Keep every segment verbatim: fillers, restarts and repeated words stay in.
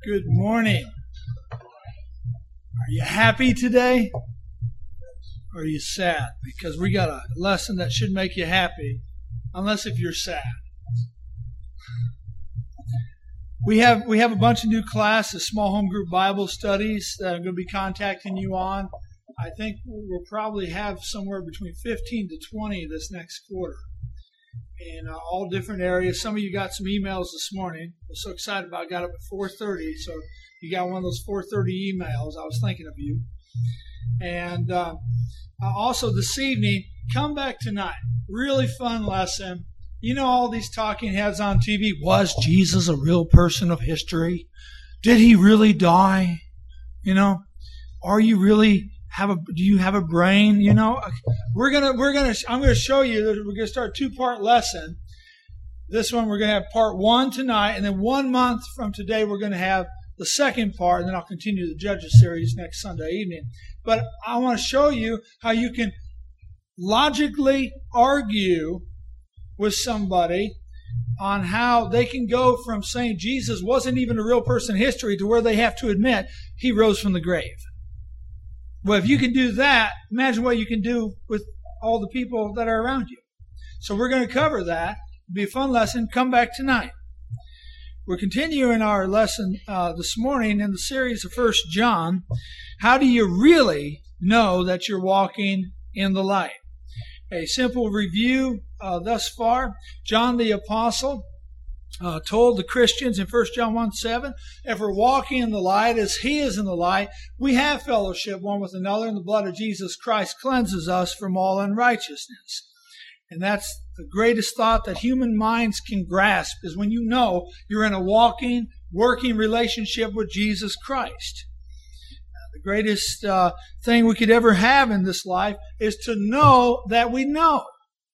Good morning. Are you happy today? Or are you sad? Because we got a lesson that should make you happy, unless if you're sad. We have we have a bunch of new classes, small home group Bible studies that I'm going to be contacting you on. I think we'll probably have somewhere between fifteen to twenty this next quarter in uh, all different areas. Some of you got some emails this morning. I was so excited about it. I got up at four thirty, so you got one of those four thirty emails. I was thinking of you. And uh, also this evening, come back tonight. Really fun lesson. You know all these talking heads on T V. Was Jesus a real person of history? Did he really die? You know, are you really have a? Do you have a brain? You know, we're gonna we're gonna I'm gonna show you that we're gonna start a two part lesson. This one we're gonna have part one tonight, and then one month from today we're gonna have the second part, and then I'll continue the Judges series next Sunday evening. But I want to show you how you can logically argue with somebody on how they can go from saying Jesus wasn't even a real person in history to where they have to admit he rose from the grave. Well, if you can do that, imagine what you can do with all the people that are around you. So we're going to cover that. It'll be a fun lesson. Come back tonight. We're continuing our lesson uh, this morning in the series of First John. How do you really know that you're walking in the light? A simple review uh, thus far. John the Apostle uh, told the Christians in First John one seven, if we're walking in the light as he is in the light, we have fellowship one with another, and the blood of Jesus Christ cleanses us from all unrighteousness. And that's the greatest thought that human minds can grasp, is when you know you're in a walking, working relationship with Jesus Christ. The greatest uh, thing we could ever have in this life is to know that we know.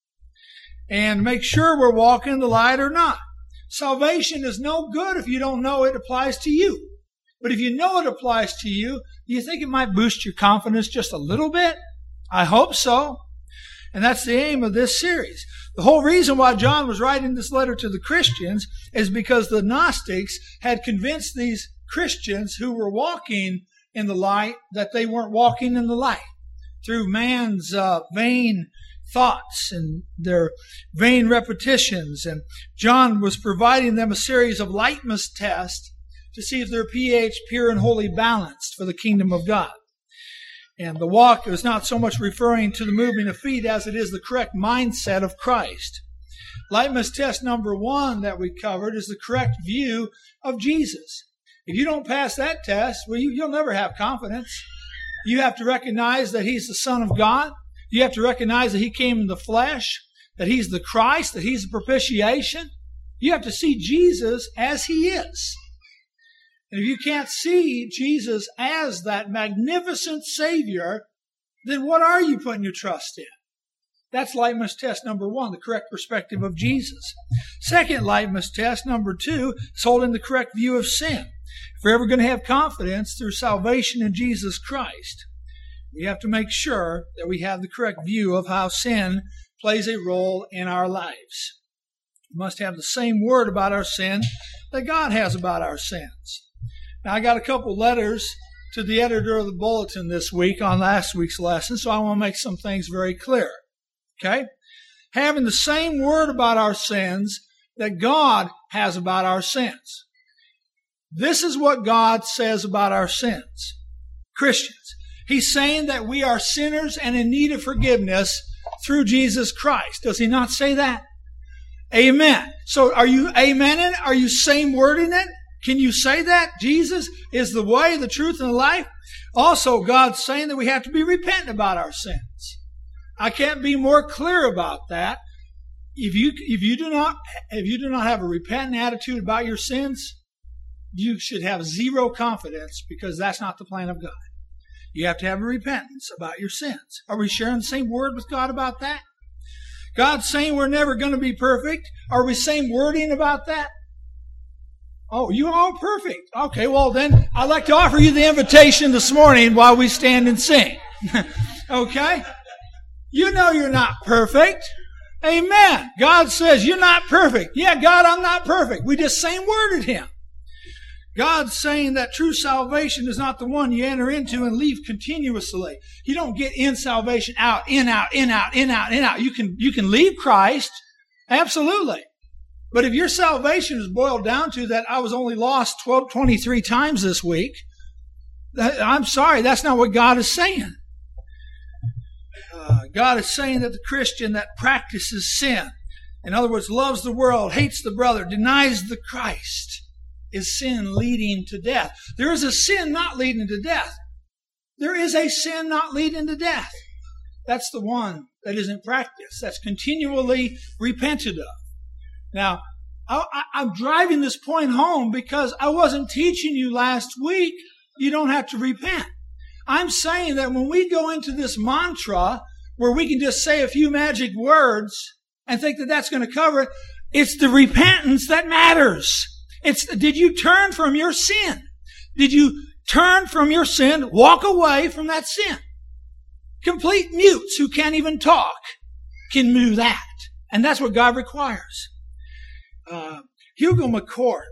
And make sure we're walking in the light or not. Salvation is no good if you don't know it applies to you. But if you know it applies to you, do you think it might boost your confidence just a little bit? I hope so. And that's the aim of this series. The whole reason why John was writing this letter to the Christians is because the Gnostics had convinced these Christians who were walking in the light that they weren't walking in the light through man's uh, vain thoughts and their vain repetitions. And John was providing them a series of litmus tests to see if their pH pure and wholly balanced for the kingdom of God. And the walk is not so much referring to the moving of feet as it is the correct mindset of Christ. Litmus test number one that we covered is the correct view of Jesus. If you don't pass that test, well, you, you'll never have confidence. You have to recognize that he's the Son of God. You have to recognize that he came in the flesh, that he's the Christ, that he's the propitiation. You have to see Jesus as he is. And if you can't see Jesus as that magnificent Savior, then what are you putting your trust in? That's litmus test number one, the correct perspective of Jesus. Second litmus test, number two, is holding the correct view of sin. If we're ever going to have confidence through salvation in Jesus Christ, we have to make sure that we have the correct view of how sin plays a role in our lives. We must have the same word about our sin that God has about our sins. Now, I got a couple letters to the editor of the bulletin this week on last week's lesson, so I want to make some things very clear. Okay? Having the same word about our sins that God has about our sins. This is what God says about our sins. Christians. He's saying that we are sinners and in need of forgiveness through Jesus Christ. Does he not say that? Amen. So are you amening? Are you same wording it? Can you say that? Jesus is the way, the truth, and the life? Also, God's saying that we have to be repentant about our sins. I can't be more clear about that. If you, if you do not, if you do not have a repentant attitude about your sins, you should have zero confidence, because that's not the plan of God. You have to have a repentance about your sins. Are we sharing the same word with God about that? God's saying we're never going to be perfect. Are we same wording about that? Oh, you are perfect. Okay, well then, I'd like to offer you the invitation this morning while we stand and sing. Okay? You know you're not perfect. Amen. God says you're not perfect. Yeah, God, I'm not perfect. We just same worded him. God's saying that true salvation is not the one you enter into and leave continuously. You don't get in salvation, out, in, out, in, out, in, out, in, out. You can, you can leave Christ. Absolutely. But if your salvation is boiled down to that I was only lost twelve, twenty-three times this week, that, I'm sorry, that's not what God is saying. Uh, God is saying that the Christian that practices sin, in other words, loves the world, hates the brother, denies the Christ, is sin leading to death. There is a sin not leading to death. There is a sin not leading to death. That's the one that is in practice, that's continually repented of. Now, I, I, I'm driving this point home because I wasn't teaching you last week you don't have to repent. I'm saying that when we go into this mantra where we can just say a few magic words and think that that's going to cover it, it's the repentance that matters. It's, did you turn from your sin? Did you turn from your sin, walk away from that sin? Complete mutes who can't even talk can do that. And that's what God requires. Uh, Hugo McCord,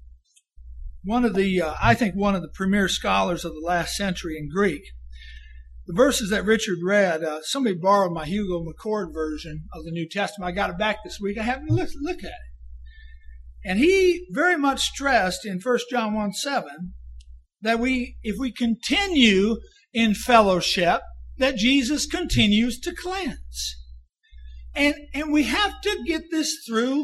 one of the, uh, I think one of the premier scholars of the last century in Greek, the verses that Richard read, uh, somebody borrowed my Hugo McCord version of the New Testament. I got it back this week. I haven't looked look at it. And he very much stressed in First John one seven that we, if we continue in fellowship, that Jesus continues to cleanse. And, and we have to get this through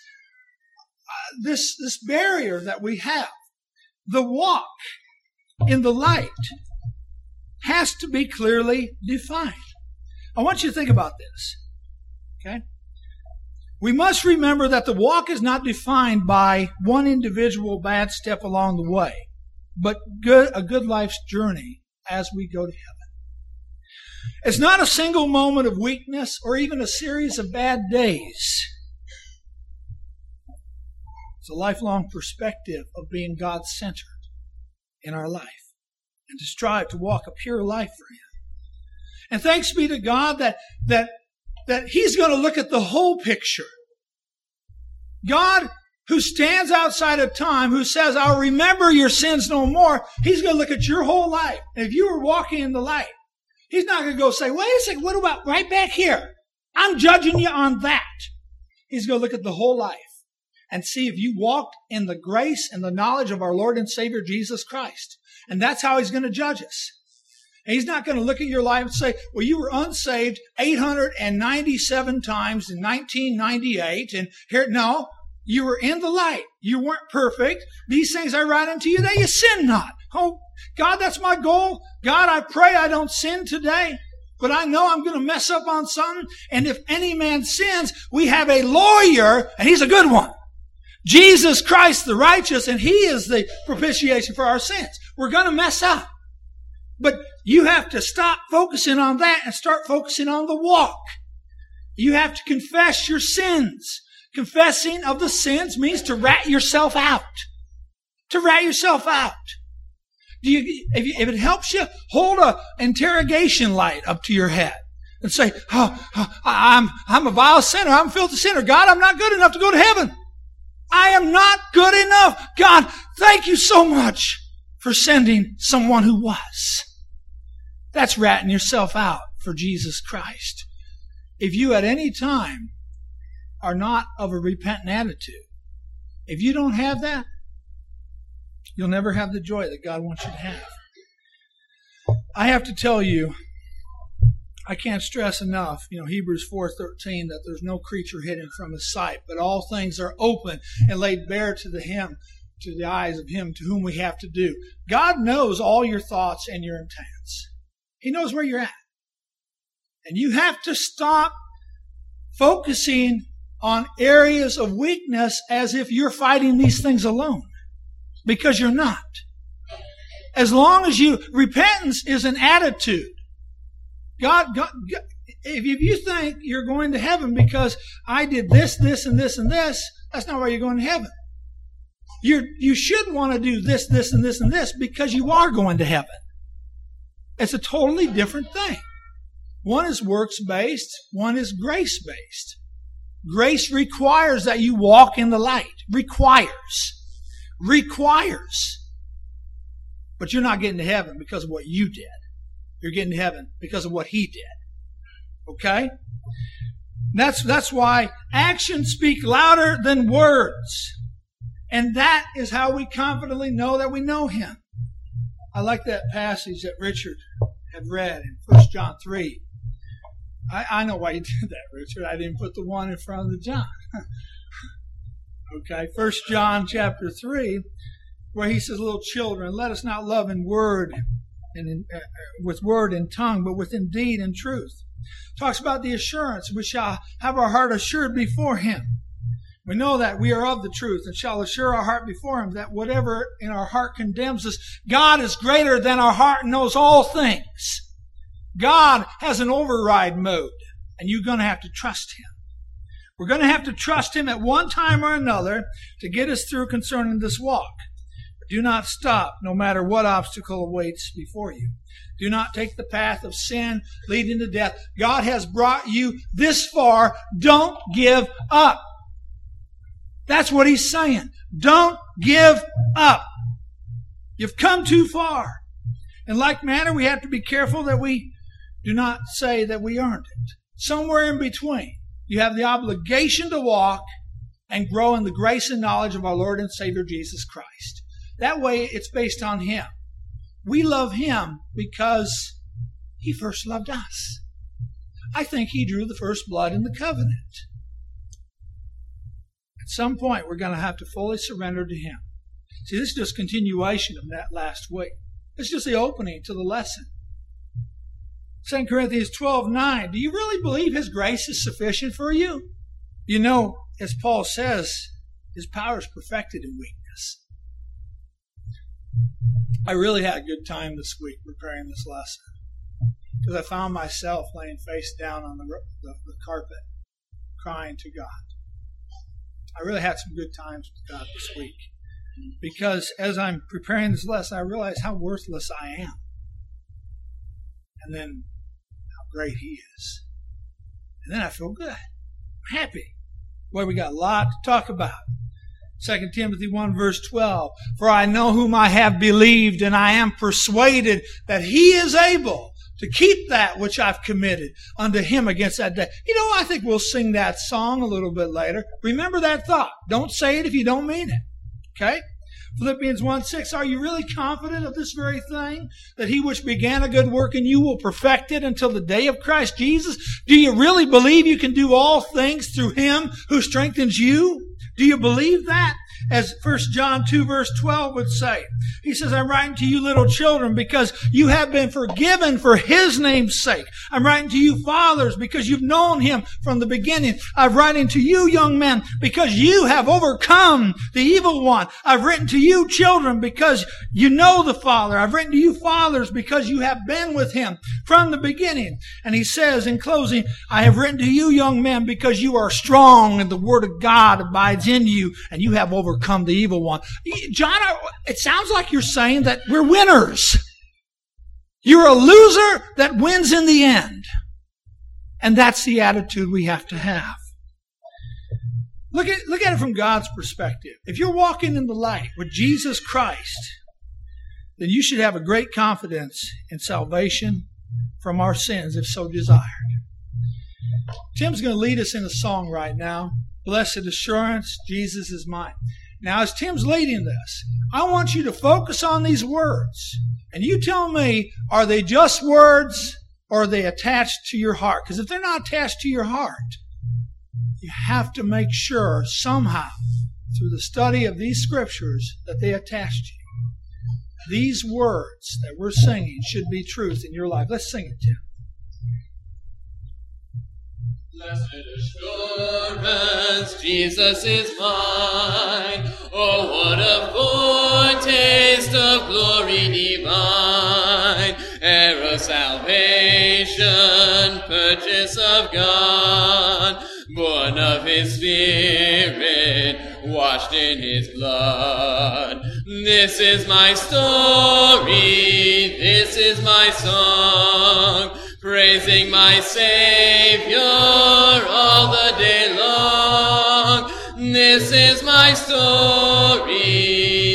uh, this, this barrier that we have. The walk in the light has to be clearly defined. I want you to think about this. Okay? We must remember that the walk is not defined by one individual bad step along the way, but good, a good life's journey as we go to heaven. It's not a single moment of weakness or even a series of bad days. It's a lifelong perspective of being God-centered in our life and to strive to walk a pure life for Him. And thanks be to God that, that that He's going to look at the whole picture. God, who stands outside of time, who says, I'll remember your sins no more, He's going to look at your whole life. And if you were walking in the light, He's not going to go say, wait a second, what about right back here? I'm judging you on that. He's going to look at the whole life and see if you walked in the grace and the knowledge of our Lord and Savior Jesus Christ. And that's how He's going to judge us. And He's not going to look at your life and say, well, you were unsaved eight hundred ninety-seven times in nineteen ninety-eight. And here, no, you were in the light. You weren't perfect. These things I write unto you that you sin not. Oh, God, that's my goal. God, I pray I don't sin today. But I know I'm going to mess up on something. And if any man sins, we have a lawyer, and He's a good one. Jesus Christ the righteous, and He is the propitiation for our sins. We're going to mess up. But you have to stop focusing on that and start focusing on the walk. You have to confess your sins. Confessing of the sins means to rat yourself out. To rat yourself out. Do you, if, you, if it helps you, hold a interrogation light up to your head and say, oh, oh, I'm, I'm a vile sinner. I'm a filthy sinner. God, I'm not good enough to go to heaven. I am not good enough. God, thank you so much for sending someone who was. That's ratting yourself out for Jesus Christ. If you at any time are not of a repentant attitude, if you don't have that, you'll never have the joy that God wants you to have. I have to tell you, I can't stress enough, you know, Hebrews four thirteen, that there's no creature hidden from His sight, but all things are open and laid bare to the Him, to the eyes of Him to whom we have to do. God knows all your thoughts and your intents. He knows where you're at. And you have to stop focusing on areas of weakness as if you're fighting these things alone. Because you're not. As long as you, repentance is an attitude. God, God, God, if you think you're going to heaven because I did this, this, and this, and this, that's not why you're going to heaven. You you should want to do this, this, and this, and this because you are going to heaven. It's a totally different thing. One is works-based, one is grace-based. Grace requires that you walk in the light. Requires. requires. But you're not getting to heaven because of what you did. You're getting to heaven because of what He did. Okay? That's, that's why actions speak louder than words. And that is how we confidently know that we know Him. I like that passage that Richard had read in First John three. I, I know why you did that, Richard. I didn't put the one in front of the John. Okay, First John chapter three, where he says, little children, let us not love in word and in, uh, with word and tongue, but with in deed and truth. Talks about the assurance. We shall have our heart assured before Him. We know that we are of the truth and shall assure our heart before Him that whatever in our heart condemns us, God is greater than our heart and knows all things. God has an override mode, and you're going to have to trust Him. We're going to have to trust Him at one time or another to get us through concerning this walk. But do not stop, no matter what obstacle awaits before you. Do not take the path of sin leading to death. God has brought you this far. Don't give up. That's what He's saying. Don't give up. You've come too far. In like manner, we have to be careful that we do not say that we earned it. Somewhere in between, you have the obligation to walk and grow in the grace and knowledge of our Lord and Savior Jesus Christ. That way, it's based on Him. We love Him because He first loved us. I think He drew the first blood in the covenant. At some point, we're going to have to fully surrender to Him. See, this is just continuation of that last week. It's just the opening to the lesson. Second Corinthians twelve nine. Do you really believe His grace is sufficient for you? You know, as Paul says, His power is perfected in weakness. I really had a good time this week preparing this lesson because I found myself laying face down on the, the, the carpet crying to God. I really had some good times with God this week because as I'm preparing this lesson, I realize how worthless I am. And then how great He is. And then I feel good. I'm happy. Boy, we got a lot to talk about. Second Timothy one verse twelve. For I know whom I have believed, and I am persuaded that He is able to keep that which I've committed unto Him against that day. You know, I think we'll sing that song a little bit later. Remember that thought. Don't say it if you don't mean it. Okay? Philippians one six, are you really confident of this very thing? That He which began a good work in you will perfect it until the day of Christ Jesus? Do you really believe you can do all things through Him who strengthens you? Do you believe that? As First John two verse twelve would say. He says, I'm writing to you little children because you have been forgiven for His name's sake. I'm writing to you fathers because you've known Him from the beginning. I'm writing to you young men because you have overcome the evil one. I've written to you children because you know the Father. I've written to you fathers because you have been with Him from the beginning. And he says in closing, I have written to you young men because you are strong and the Word of God abides in you and you have overcome the evil one. John, it sounds like you're saying that we're winners. You're a loser that wins in the end. And that's the attitude we have to have. Look at, look at it from God's perspective. If you're walking in the light with Jesus Christ, then you should have a great confidence in salvation from our sins, if so desired. Tim's going to lead us in a song right now. Blessed assurance, Jesus is mine. Now, as Tim's leading this, I want you to focus on these words. And you tell me, are they just words or are they attached to your heart? Because if they're not attached to your heart, you have to make sure somehow, through the study of these scriptures, that they attach to you. These words that we're singing should be truth in your life. Let's sing it, Tim. Blessed assurance, Jesus is mine. Oh, what a foretaste of glory divine. Heir of salvation, purchase of God, born of His Spirit, washed in His blood. This is my story, this is my song, praising my Savior all the day long. This is my story,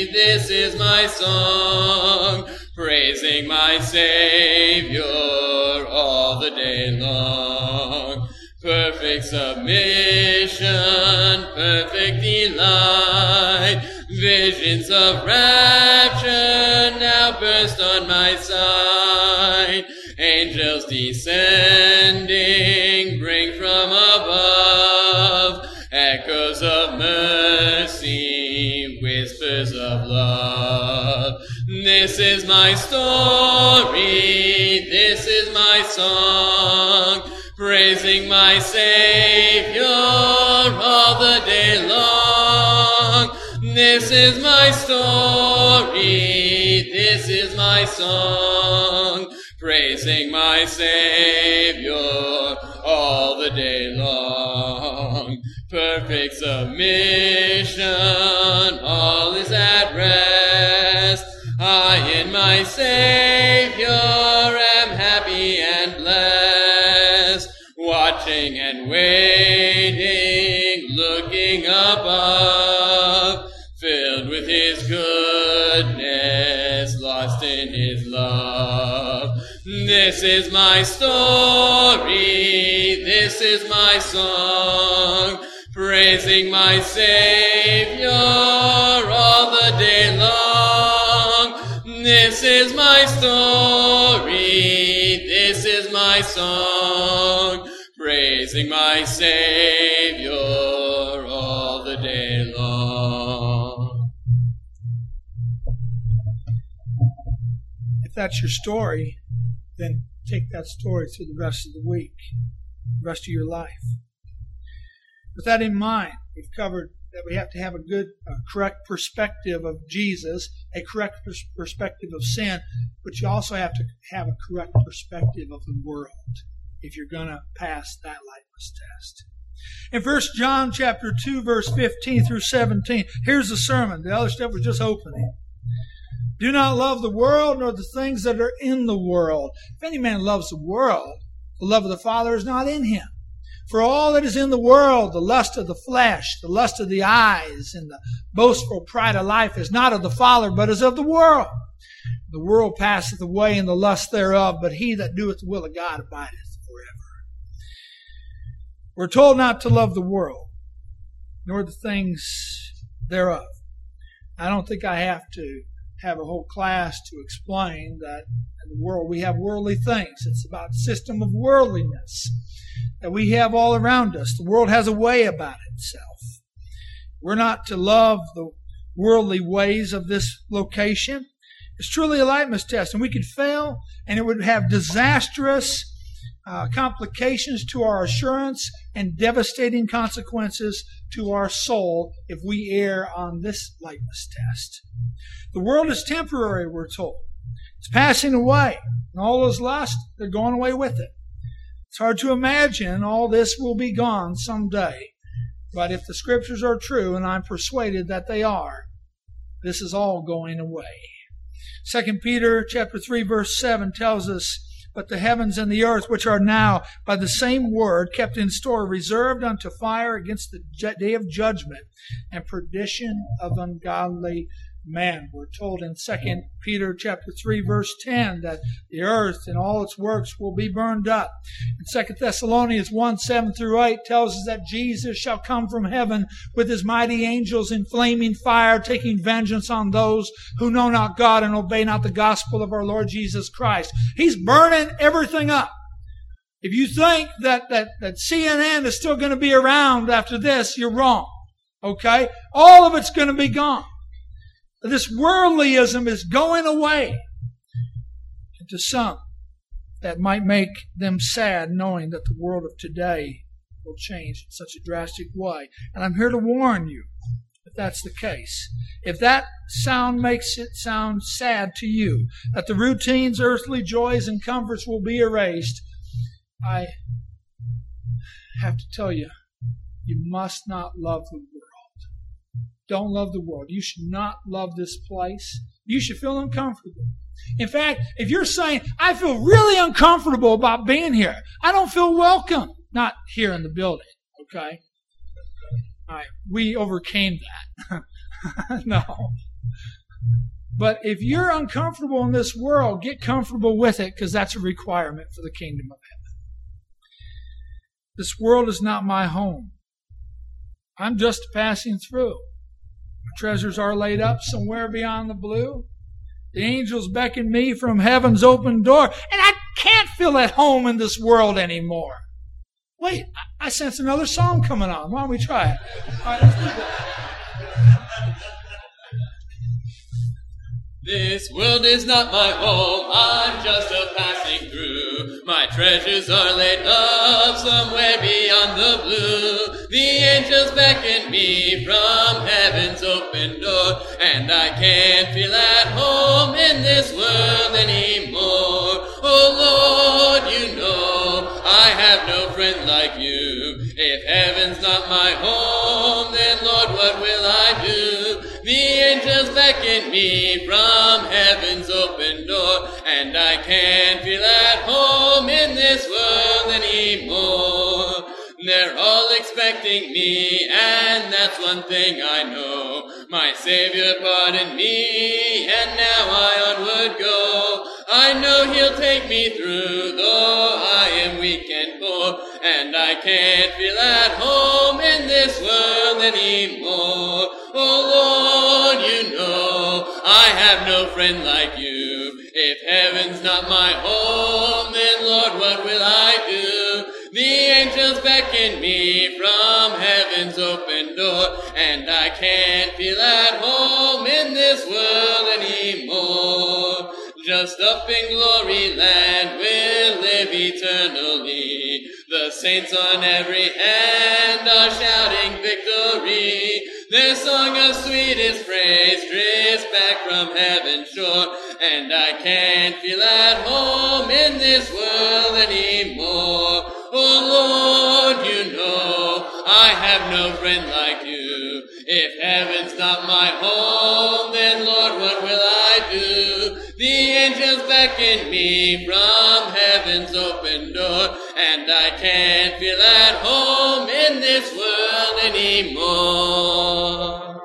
this is my song, praising my Savior all the day long. Perfect submission, perfect delight, visions of rapture now burst on my sight. Angels descending bring from above echoes of mercy, whispers of love. This is my story, this is my song, praising my Savior all the day long. This is my story, this is my song, praising my Savior all the day long. Perfect submission, all is at rest. I in my Savior am happy and blessed, watching and waiting, looking above, filled with His goodness, lost in His love. This is my story, this is my song, praising my Savior all the day long. This is my story, this is my song, praising my Savior all the day long. If that's your story, then take that story through the rest of the week, the rest of your life. With that in mind, we've covered that we have to have a good, uh, correct perspective of Jesus, a correct pers- perspective of sin, but you also have to have a correct perspective of the world if you're going to pass that litmus test. In First John chapter two, verse fifteen through seventeen, here's the sermon. The other stuff was just opening. Do not love the world nor the things that are in the world. If any man loves the world, the love of the Father is not in him. For all that is in the world, the lust of the flesh, the lust of the eyes, and the boastful pride of life is not of the Father, but is of the world. The world passeth away and the lust thereof, but he that doeth the will of God abideth forever. We're told not to love the world, nor the things thereof. I don't think I have to have a whole class to explain that in the world we have worldly things. It's about the system of worldliness that we have all around us. The world has a way about itself. We're not to love the worldly ways of this location. It's truly a litmus test, and we could fail, and it would have disastrous uh, complications to our assurance and devastating consequences to our soul if we err on this litmus test. The world is temporary, we're told. It's passing away, and all those lusts, they're going away with it. It's hard to imagine all this will be gone someday. But if the Scriptures are true, and I'm persuaded that they are, this is all going away. Second Peter chapter three, verse seven tells us, but the heavens and the earth, which are now by the same word kept in store, reserved unto fire against the day of judgment and perdition of ungodly men. We're told in Second Peter chapter three, verse ten, that the earth and all its works will be burned up. And Second Thessalonians one, seven through eight tells us that Jesus shall come from heaven with his mighty angels in flaming fire, taking vengeance on those who know not God and obey not the gospel of our Lord Jesus Christ. He's burning everything up. If you think that, that, that C N N is still going to be around after this, you're wrong. Okay? All of it's going to be gone. This worldlyism is going away. And to some, that might make them sad knowing that the world of today will change in such a drastic way. And I'm here to warn you, if that's the case. If that sound makes it sound sad to you, that the routines, earthly joys, and comforts will be erased, I have to tell you, you must not love the world. Don't love the world. You should not love this place. You should feel uncomfortable. In fact, if you're saying, I feel really uncomfortable about being here, I don't feel welcome, not here in the building, okay? All right, we overcame that. No. But if you're uncomfortable in this world, get comfortable with it, because that's a requirement for the kingdom of heaven. This world is not my home. I'm just passing through. My treasures are laid up somewhere beyond the blue. The angels beckon me from heaven's open door, and I can't feel at home in this world anymore. Wait, I sense another song coming on. Why don't we try it? All right, let's do that. This world is not my home, I'm just a passing through. My treasures are laid up somewhere beyond the blue. The angels beckon me from heaven's open door, and I can't feel at home in this world anymore. Oh Lord, you know I have no friend like you. If heaven's not my home, then Lord, what will I do? The angels beckon me from heaven's open door, and I can't feel at home in this world anymore. They're all expecting me, and that's one thing I know. My Savior pardoned me, and now I onward go. I know He'll take me through, though I am weak and poor, and I can't feel at home in this world anymore. Oh Lord, you know I have no friend like you. If heaven's not my home, then Lord, what will I do? The angels beckon me from heaven's open door, and I can't feel at home in this world anymore. Just up in glory land we'll live eternally. The saints on every hand are shouting victory. Their song of sweetest praise drifts back from heaven's shore, and I can't feel at home in this world anymore. Oh Lord, you know I have no friend like you. If heaven's not my home, then Lord, what will I do? The angels beckon me from heaven's open door, and I can't feel at home in this world anymore.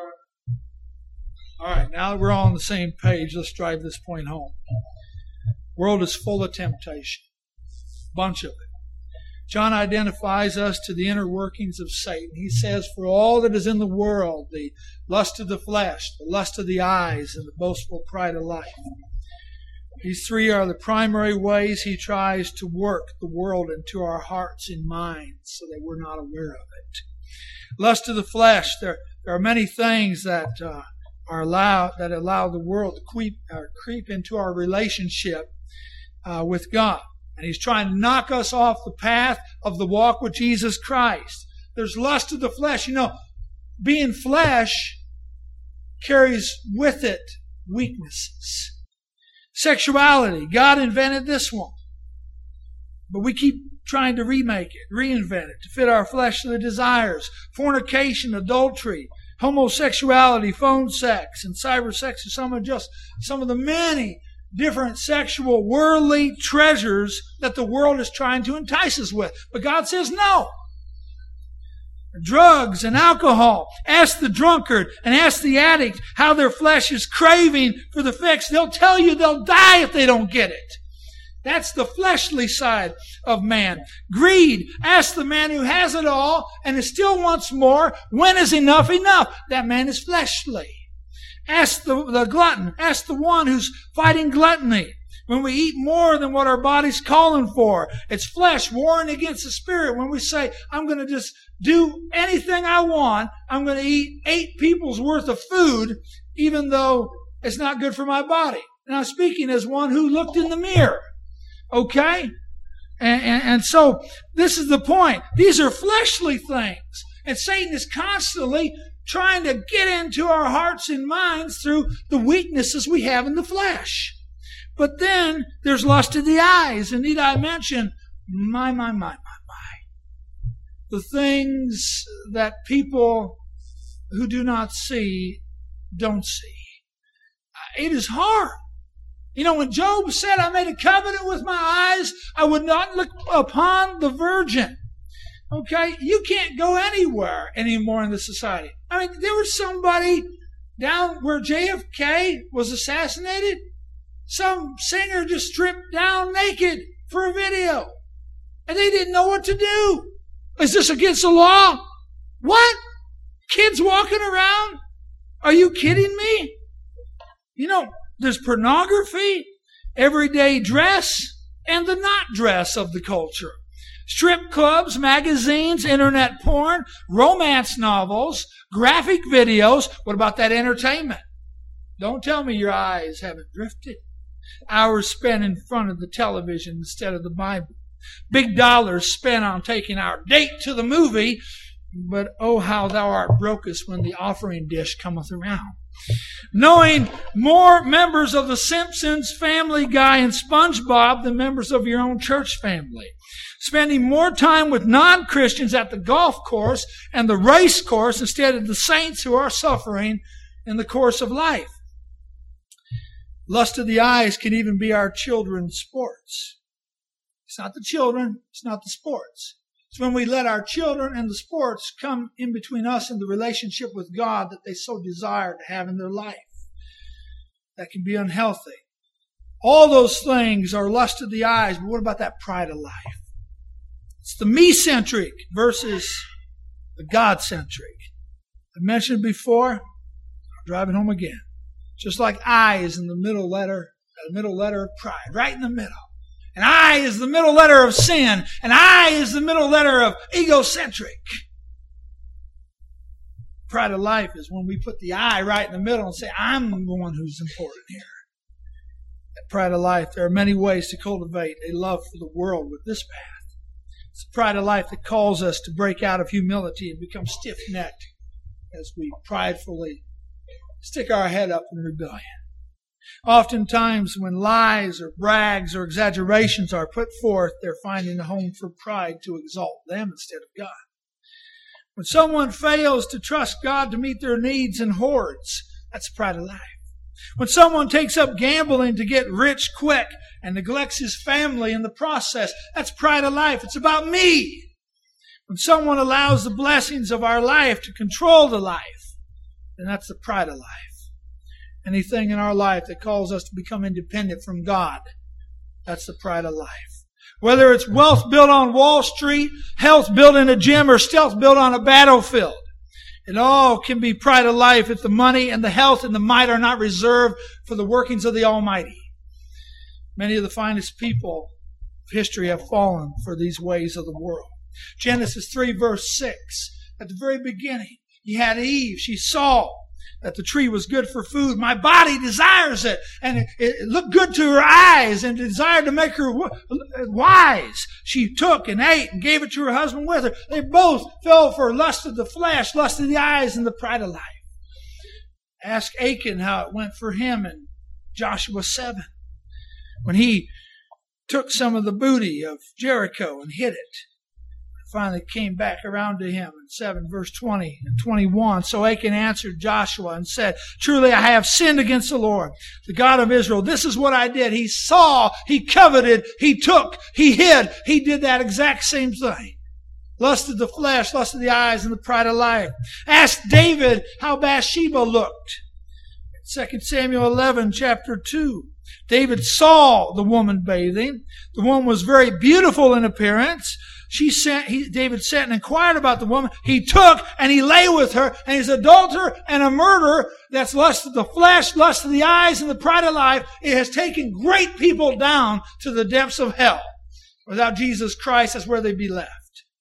All right, now that we're all on the same page, let's drive this point home. The world is full of temptation, bunch of it. John identifies us to the inner workings of Satan. He says, for all that is in the world, the lust of the flesh, the lust of the eyes, and the boastful pride of life. These three are the primary ways he tries to work the world into our hearts and minds so that we're not aware of it. Lust of the flesh, there, there are many things that uh, are allowed, that allow the world to creep, uh, creep into our relationship uh, with God. And he's trying to knock us off the path of the walk with Jesus Christ. There's lust of the flesh. You know, being flesh carries with it weaknesses. Sexuality, God invented this one. But we keep trying to remake it, reinvent it, to fit our fleshly desires. Fornication, adultery, homosexuality, phone sex, and cyber sex are some of just some of the many different sexual worldly treasures that the world is trying to entice us with. But God says no. Drugs and alcohol. Ask the drunkard and ask the addict how their flesh is craving for the fix. They'll tell you they'll die if they don't get it. That's the fleshly side of man. Greed. Ask the man who has it all and still wants more. When is enough enough? That man is fleshly. Ask the, the glutton. Ask the one who's fighting gluttony. When we eat more than what our body's calling for, it's flesh warring against the spirit. When we say, I'm going to just do anything I want, I'm going to eat eight people's worth of food, even though it's not good for my body. And I'm speaking as one who looked in the mirror. Okay? And, and, and so this is the point. These are fleshly things. And Satan is constantly trying to get into our hearts and minds through the weaknesses we have in the flesh. But then there's lust of the eyes. And need I mention, my, my, my, my, my. The things that people who do not see don't see. It is hard. You know, when Job said, I made a covenant with my eyes, I would not look upon the virgin. Okay? You can't go anywhere anymore in this society. I mean, there was somebody down where J F K was assassinated, some singer just stripped down naked for a video. And they didn't know what to do. Is this against the law? What? Kids walking around? Are you kidding me? You know, there's pornography, everyday dress, and the not dress of the culture. Strip clubs, magazines, internet porn, romance novels, graphic videos. What about that entertainment? Don't tell me your eyes haven't drifted. Hours spent in front of the television instead of the Bible. Big dollars spent on taking our date to the movie, but oh, how thou art brokest when the offering dish cometh around. Knowing more members of the Simpsons, Family Guy, and SpongeBob than members of your own church family. Spending more time with non-Christians at the golf course and the race course instead of the saints who are suffering in the course of life. Lust of the eyes can even be our children's sports. It's not the children, it's not the sports. It's when we let our children and the sports come in between us and the relationship with God that they so desire to have in their life. That can be unhealthy. All those things are lust of the eyes, but what about that pride of life? It's the me-centric versus the God-centric. I mentioned before, I'll drive it home again. Just like I is in the middle letter, the middle letter of pride, right in the middle. And I is the middle letter of sin. And I is the middle letter of egocentric. Pride of life is when we put the I right in the middle and say, I'm the one who's important here. That pride of life, there are many ways to cultivate a love for the world with this path. It's the pride of life that calls us to break out of humility and become stiff-necked as we pridefully stick our head up in rebellion. Oftentimes when lies or brags or exaggerations are put forth, they're finding a home for pride to exalt them instead of God. When someone fails to trust God to meet their needs and hoards, that's pride of life. When someone takes up gambling to get rich quick and neglects his family in the process, that's pride of life. It's about me. When someone allows the blessings of our life to control the life, then that's the pride of life. Anything in our life that calls us to become independent from God, that's the pride of life. Whether it's wealth built on Wall Street, health built in a gym, or stealth built on a battlefield, it all can be pride of life if the money and the health and the might are not reserved for the workings of the Almighty. Many of the finest people of history have fallen for these ways of the world. Genesis three verse six, at the very beginning, you had Eve. She saw that the tree was good for food. My body desires it. And it, it looked good to her eyes and desired to make her wise. She took and ate and gave it to her husband with her. They both fell for lust of the flesh, lust of the eyes, and the pride of life. Ask Achan how it went for him in Joshua seven. When he took some of the booty of Jericho and hid it. Finally came back around to him in seven verse twenty and twenty-one. So Achan answered Joshua and said, truly I have sinned against the Lord, the God of Israel. This is what I did. He saw, he coveted, he took, he hid. He did that exact same thing. Lust of the flesh, lust of the eyes, and the pride of life. Ask David how Bathsheba looked. Second Samuel eleven, chapter two. David saw the woman bathing. The woman was very beautiful in appearance. She sent, he, David sent and inquired about the woman. He took and he lay with her, and he's an adulterer and a murderer. That's lust of the flesh, lust of the eyes, and the pride of life. It has taken great people down to the depths of hell. Without Jesus Christ, that's where they'd be left.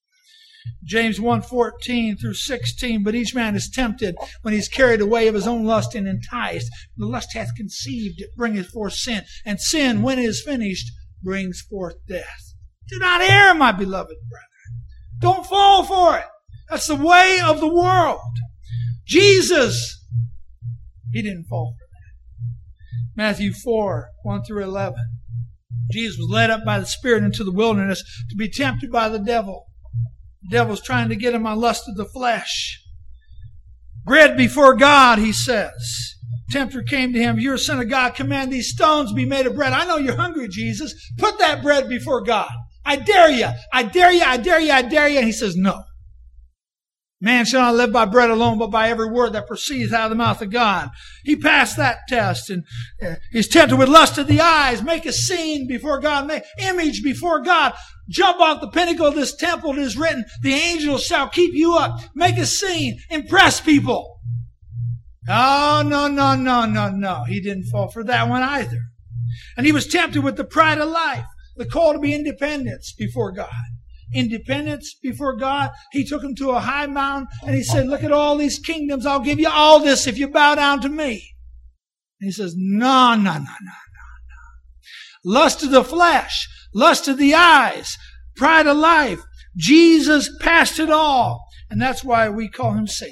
James one, fourteen through sixteen, but each man is tempted when he's carried away of his own lust and enticed. The lust hath conceived, it bringeth forth sin. And sin, when it is finished, brings forth death. Do not err, my beloved brethren. Don't fall for it. That's the way of the world. Jesus, he didn't fall for that. Matthew four, one through eleven. Jesus was led up by the Spirit into the wilderness to be tempted by the devil. The devil's trying to get him on lust of the flesh. Bread before God, he says. Tempter came to him, you're a son of God, command these stones be made of bread. I know you're hungry, Jesus. Put that bread before God. I dare you. I dare you. I dare you. I dare you. And he says, no. Man shall not live by bread alone, but by every word that proceeds out of the mouth of God. He passed that test, and uh, he's tempted with lust of the eyes. Make a scene before God, make image before God. Jump off the pinnacle of this temple. It is written, the angels shall keep you up. Make a scene. Impress people. Oh, no, no, no, no, no. He didn't fall for that one either. And he was tempted with the pride of life, the call to be independence before God. Independence before God. He took him to a high mountain and he said, look at all these kingdoms. I'll give you all this if you bow down to me. And he says, no, no, no, no, no, no. Lust of the flesh, lust of the eyes, pride of life. Jesus passed it all. And that's why we call him Savior.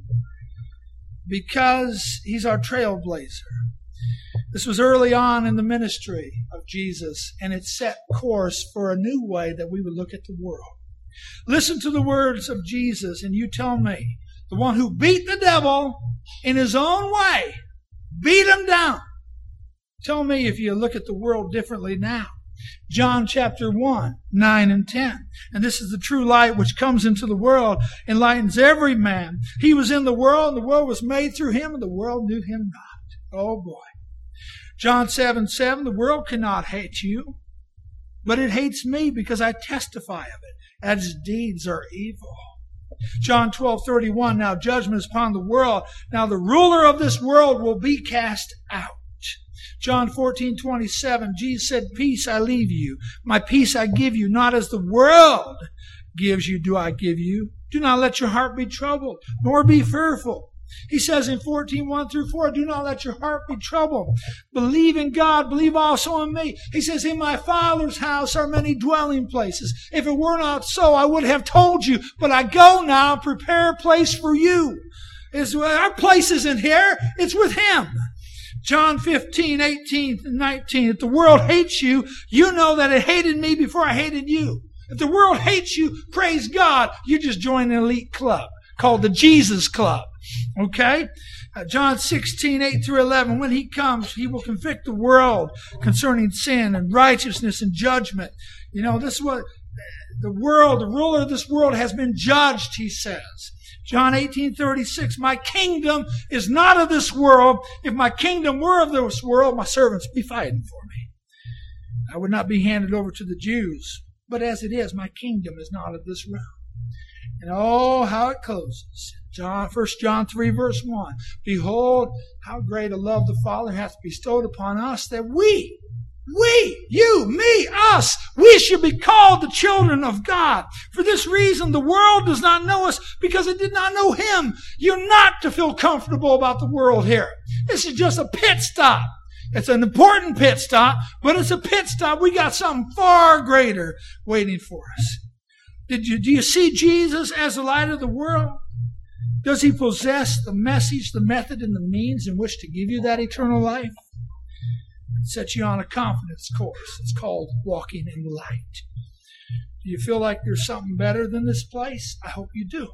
Because he's our trailblazer. This was early on in the ministry of Jesus, and it set course for a new way that we would look at the world. Listen to the words of Jesus, and you tell me, the one who beat the devil in his own way, beat him down. Tell me if you look at the world differently now. John chapter one, nine and ten. And this is the true light which comes into the world, enlightens every man. He was in the world, and the world was made through him, and the world knew him not. Oh boy. John seven, seven, the world cannot hate you, but it hates me because I testify of it, as its deeds are evil. John twelve, thirty-one, now judgment is upon the world. Now the ruler of this world will be cast out. John fourteen, twenty-seven, Jesus said, peace I leave you, my peace I give you, not as the world gives you do I give you. Do not let your heart be troubled, nor be fearful. He says in fourteen, one through four, do not let your heart be troubled. Believe in God, believe also in me. He says, in my Father's house are many dwelling places. If it were not so, I would have told you. But I go now, prepare a place for you. It's, our place isn't here, it's with him. John fifteen, eighteen, and nineteen. If the world hates you, you know that it hated me before I hated you. If the world hates you, praise God, you just joined an elite club called the Jesus Club. Okay? Uh, John sixteen, eight through eleven. When he comes, he will convict the world concerning sin and righteousness and judgment. You know, this is what the world, the ruler of this world has been judged, he says. John eighteen, thirty-six. My kingdom is not of this world. If my kingdom were of this world, my servants would be fighting for me. I would not be handed over to the Jews. But as it is, my kingdom is not of this realm. And oh, how it closes. John, First John three, verse one. Behold, how great a love the Father hath bestowed upon us, that we, we, you, me, us, we should be called the children of God. For this reason, the world does not know us, because it did not know him. You're not to feel comfortable about the world here. This is just a pit stop. It's an important pit stop, but it's a pit stop. We got something far greater waiting for us. Did you, do you see Jesus as the light of the world? Does he possess the message, the method, and the means in which to give you that eternal life? It sets you on a confidence course. It's called walking in light. Do you feel like there's something better than this place? I hope you do.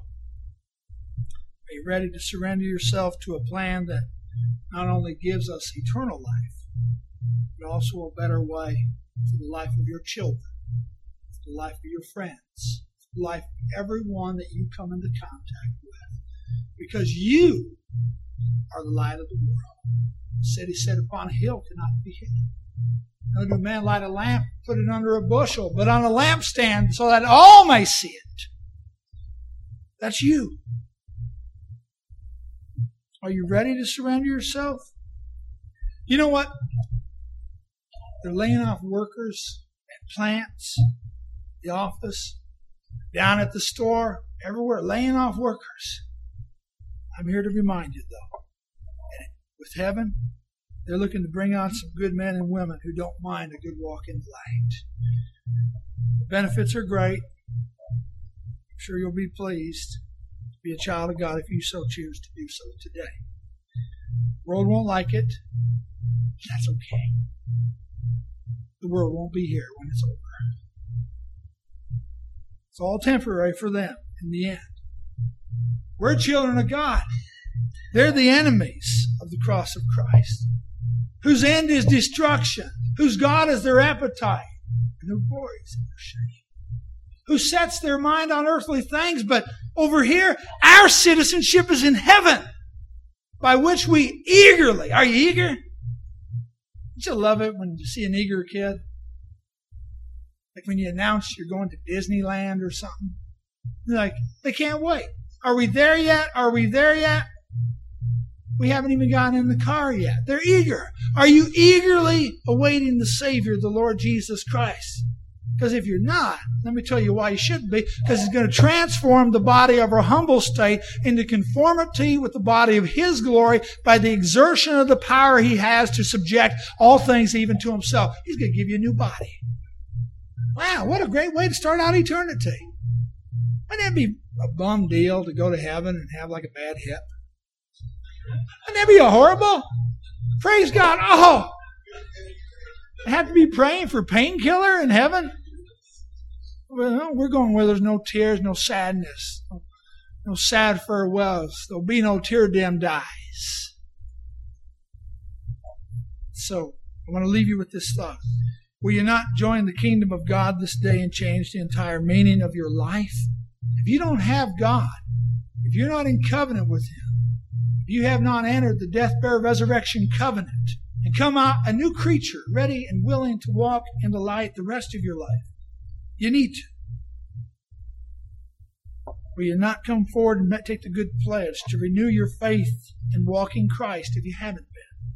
Are you ready to surrender yourself to a plan that not only gives us eternal life, but also a better way for the life of your children, for the life of your friends, for the life of everyone that you come into contact with? Because you are the light of the world. The city set upon a hill cannot be hidden. Nor do a man light a lamp, put it under a bushel, but on a lampstand, so that all may see it. That's you. Are you ready to surrender yourself? You know what? They're laying off workers at plants, the office, down at the store, everywhere, laying off workers. I'm here to remind you, though, with heaven, they're looking to bring on some good men and women who don't mind a good walk in the light. The benefits are great. I'm sure you'll be pleased to be a child of God if you so choose to do so today. The world won't like it. That's okay. The world won't be here when it's over. It's all temporary for them in the end. We're children of God. They're the enemies of the cross of Christ, whose end is destruction, whose God is their appetite, and their glory is in their shame. who sets their mind on earthly things. But over here, our citizenship is in heaven, by which we eagerly, are you eager? Don't you love it when you see an eager kid? Like when you announce you're going to Disneyland or something. They're like, they can't wait. Are we there yet? Are we there yet? We haven't even gotten in the car yet. They're eager. Are you eagerly awaiting the Savior, the Lord Jesus Christ? Because if you're not, let me tell you why you shouldn't be. Because He's going to transform the body of our humble state into conformity with the body of His glory by the exertion of the power He has to subject all things even to Himself. He's going to give you a new body. Wow, what a great way to start out eternity. Wouldn't that be a bum deal to go to heaven and have like a bad hip? Wouldn't that be a horrible? Praise God. Oh, I have to be praying for painkiller in heaven? Well, we're going where there's no tears, no sadness, no, no sad farewells. There'll be no tear-dimmed eyes. So, I want to leave you with this thought. Will you not join the kingdom of God this day and change the entire meaning of your life? If you don't have God, if you're not in covenant with Him, if you have not entered the death, burial, resurrection covenant, and come out a new creature, ready and willing to walk in the light the rest of your life, you need to. Will you not come forward and take the good pledge to renew your faith and walk in Christ if you haven't been?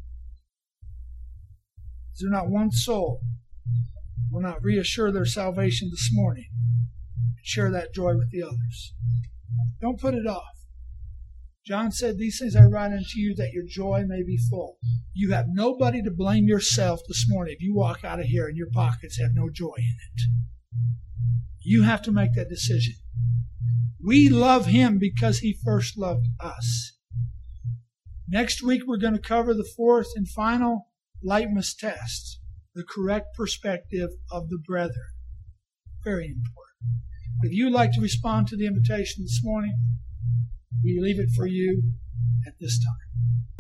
Is there not one soul who will not reassure their salvation this morning and share that joy with the others? Don't put it off. John said, "These things I write unto you that your joy may be full." You have nobody to blame yourself this morning if you walk out of here and your pockets have no joy in it. You have to make that decision. We love Him because He first loved us. Next week we're going to cover the fourth and final litmus test, the correct perspective of the brethren. Very important. If you'd like to respond to the invitation this morning, we leave it for you at this time.